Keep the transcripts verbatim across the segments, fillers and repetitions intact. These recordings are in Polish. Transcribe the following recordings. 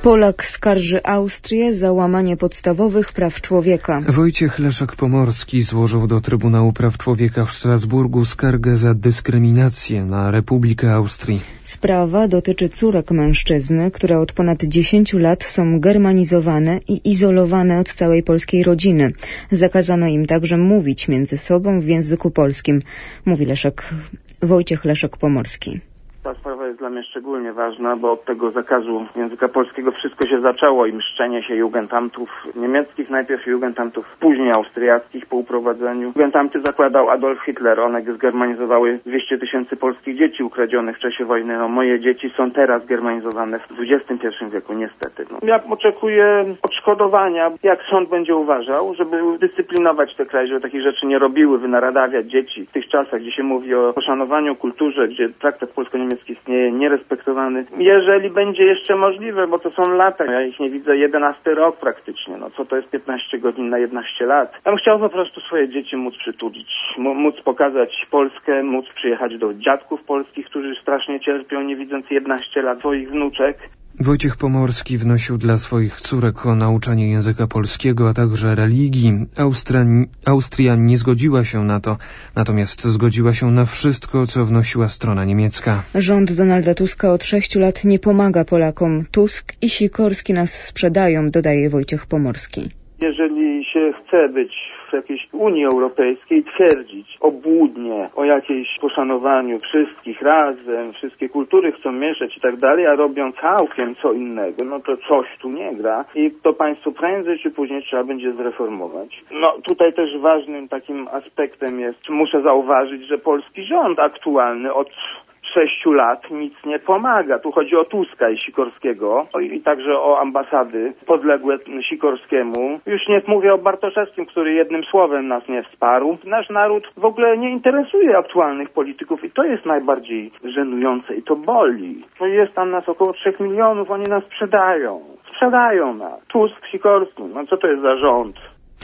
Polak skarży Austrię za łamanie podstawowych praw człowieka. Wojciech Leszek-Pomorski złożył do Trybunału Praw Człowieka w Strasburgu skargę za dyskryminację na Republikę Austrii. Sprawa dotyczy córek mężczyzny, które od ponad dziesięciu lat są germanizowane i izolowane od całej polskiej rodziny. Zakazano im także mówić między sobą w języku polskim, mówi Leszek, Wojciech Leszek-Pomorski. Ta sprawa jest dla mnie szczególnie ważna, bo od tego zakazu języka polskiego wszystko się zaczęło i mszczenie się Jugendamtów niemieckich, najpierw Jugendamtów, później austriackich po uprowadzeniu. Jugendamty zakładał Adolf Hitler, one zgermanizowały dwieście tysięcy polskich dzieci ukradzionych w czasie wojny. No, moje dzieci są teraz germanizowane w dwudziestym pierwszym wieku, niestety. No. Ja oczekuję odszkodowania, jak sąd będzie uważał, żeby dyscyplinować te kraje, żeby takich rzeczy nie robiły, wynaradawiać dzieci w tych czasach, gdzie się mówi o poszanowaniu, kulturze, gdzie traktat polsko-niemiecki istnieje nierespektowany. Jeżeli będzie jeszcze możliwe, bo to są lata, ja ich nie widzę, jedenasty rok praktycznie, no co to jest piętnaście godzin na jedenaście lat. Ja bym chciał po prostu swoje dzieci móc przytulić, móc pokazać Polskę, móc przyjechać do dziadków polskich, którzy strasznie cierpią, nie widząc jedenaście lat swoich wnuczek. Wojciech Pomorski wnosił dla swoich córek o nauczanie języka polskiego, a także religii. Austria, Austria nie zgodziła się na to, natomiast zgodziła się na wszystko, co wnosiła strona niemiecka. Rząd Donalda Tuska od sześciu lat nie pomaga Polakom. Tusk i Sikorski nas sprzedają, dodaje Wojciech Pomorski. Jeżeli się chce być w jakiejś Unii Europejskiej, twierdzić obłudnie o jakiejś poszanowaniu wszystkich razem, wszystkie kultury chcą mieszać i tak dalej, a robią całkiem co innego, no to coś tu nie gra i to państwo prędzej czy później trzeba będzie zreformować. No tutaj też ważnym takim aspektem jest, muszę zauważyć, że polski rząd aktualny od sześciu lat nic nie pomaga. Tu chodzi o Tuska i Sikorskiego i także o ambasady podległe Sikorskiemu. Już nie mówię o Bartoszewskim, który jednym słowem nas nie wsparł. Nasz naród w ogóle nie interesuje aktualnych polityków i to jest najbardziej żenujące i to boli. No jest tam nas około trzech milionów, oni nas sprzedają. Sprzedają nas. Tusk, Sikorski, no co to jest za rząd?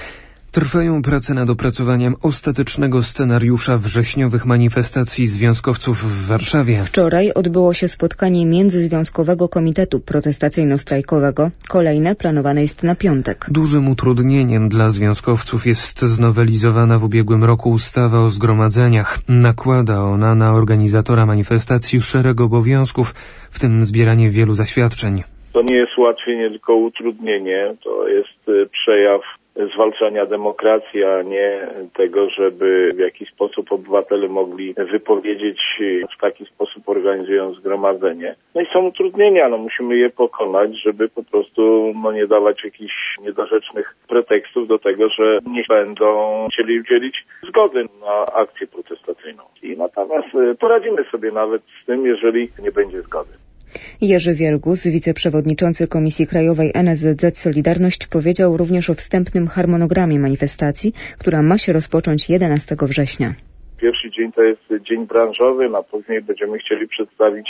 Trwają prace nad opracowaniem ostatecznego scenariusza wrześniowych manifestacji związkowców w Warszawie. Wczoraj odbyło się spotkanie Międzyzwiązkowego Komitetu Protestacyjno-Strajkowego. Kolejne planowane jest na piątek. Dużym utrudnieniem dla związkowców jest znowelizowana w ubiegłym roku ustawa o zgromadzeniach. Nakłada ona na organizatora manifestacji szereg obowiązków, w tym zbieranie wielu zaświadczeń. To nie jest ułatwienie, tylko utrudnienie. To jest przejaw zwalczania demokracji, a nie tego, żeby w jakiś sposób obywatele mogli wypowiedzieć w taki sposób, organizując zgromadzenie. No i są utrudnienia, no musimy je pokonać, żeby po prostu no, nie dawać jakichś niedorzecznych pretekstów do tego, że nie będą chcieli udzielić zgody na akcję protestacyjną. I natomiast poradzimy sobie nawet z tym, jeżeli nie będzie zgody. Jerzy Wielgus, wiceprzewodniczący Komisji Krajowej N S Z Z Solidarność, powiedział również o wstępnym harmonogramie manifestacji, która ma się rozpocząć jedenastego września. Pierwszy dzień to jest dzień branżowy, a później będziemy chcieli przedstawić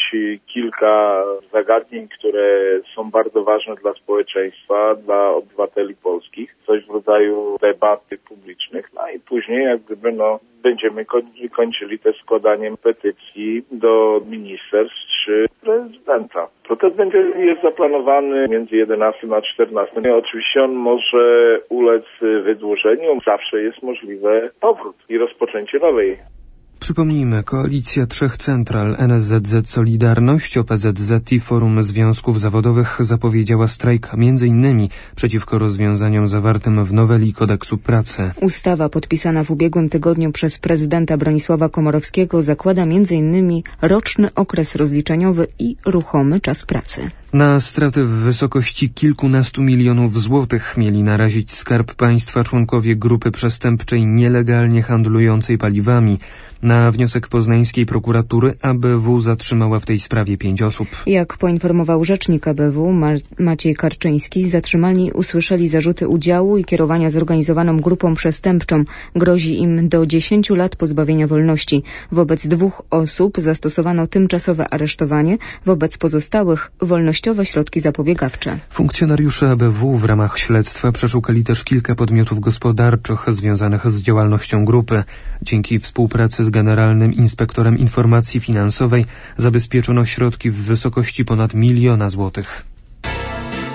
kilka zagadnień, które są bardzo ważne dla społeczeństwa, dla obywateli polskich. Coś w rodzaju debaty publicznych. No i później jak gdyby no, będziemy kończyli też składaniem petycji do ministerstw czy prezydenta. Protest będzie jest zaplanowany między jedenastym a czternastym. Oczywiście on może ulec wydłużeniu. Zawsze jest możliwy powrót i rozpoczęcie nowej. Przypomnijmy, koalicja trzech central N S Z Z Solidarność, O P Z Z i Forum Związków Zawodowych zapowiedziała strajk między innymi przeciwko rozwiązaniom zawartym w noweli Kodeksu Pracy. Ustawa podpisana w ubiegłym tygodniu przez prezydenta Bronisława Komorowskiego zakłada między innymi roczny okres rozliczeniowy i ruchomy czas pracy. Na straty w wysokości kilkunastu milionów złotych mieli narazić Skarb Państwa członkowie grupy przestępczej nielegalnie handlującej paliwami. Na wniosek poznańskiej prokuratury A B W zatrzymała w tej sprawie pięć osób. Jak poinformował rzecznik A B W Ma- Maciej Karczyński, zatrzymani usłyszeli zarzuty udziału i kierowania zorganizowaną grupą przestępczą. Grozi im do dziesięciu lat pozbawienia wolności. Wobec dwóch osób zastosowano tymczasowe aresztowanie, wobec pozostałych wolnościowe środki zapobiegawcze. Funkcjonariusze A B W w ramach śledztwa przeszukali też kilka podmiotów gospodarczych związanych z działalnością grupy. Dzięki współpracy z Generalnym Inspektorem Informacji Finansowej zabezpieczono środki w wysokości ponad miliona złotych.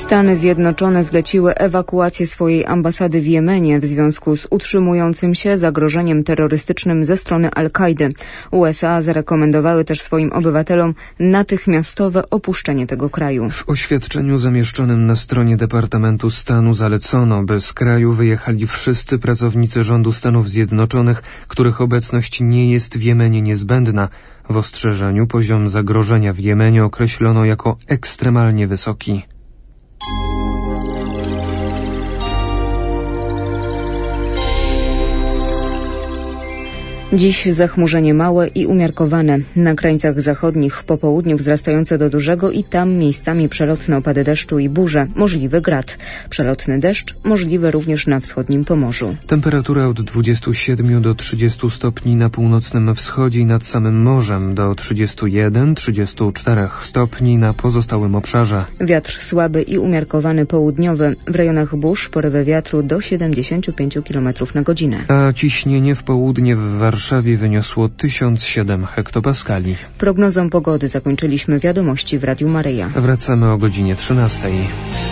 Stany Zjednoczone zleciły ewakuację swojej ambasady w Jemenie w związku z utrzymującym się zagrożeniem terrorystycznym ze strony Al-Kaidy. U S A zarekomendowały też swoim obywatelom natychmiastowe opuszczenie tego kraju. W oświadczeniu zamieszczonym na stronie Departamentu Stanu zalecono, by z kraju wyjechali wszyscy pracownicy rządu Stanów Zjednoczonych, których obecność nie jest w Jemenie niezbędna. W ostrzeżeniu poziom zagrożenia w Jemenie określono jako ekstremalnie wysoki. Dziś zachmurzenie małe i umiarkowane. Na krańcach zachodnich po południu wzrastające do dużego i tam miejscami przelotne opady deszczu i burze. Możliwy grad. Przelotny deszcz możliwy również na wschodnim Pomorzu. Temperatura od dwudziestu siedmiu do trzydziestu stopni na północnym wschodzie i nad samym morzem, do trzydziestu jeden do trzydziestu czterech stopni na pozostałym obszarze. Wiatr słaby i umiarkowany południowy. W rejonach burz porywy wiatru do siedemdziesięciu pięciu kilometrów na godzinę. A ciśnienie w południe w Warszawie W Warszawie wyniosło tysiąc siedem hektopaskali. Prognozą pogody zakończyliśmy wiadomości w Radiu Maryja. Wracamy o godzinie trzynastej.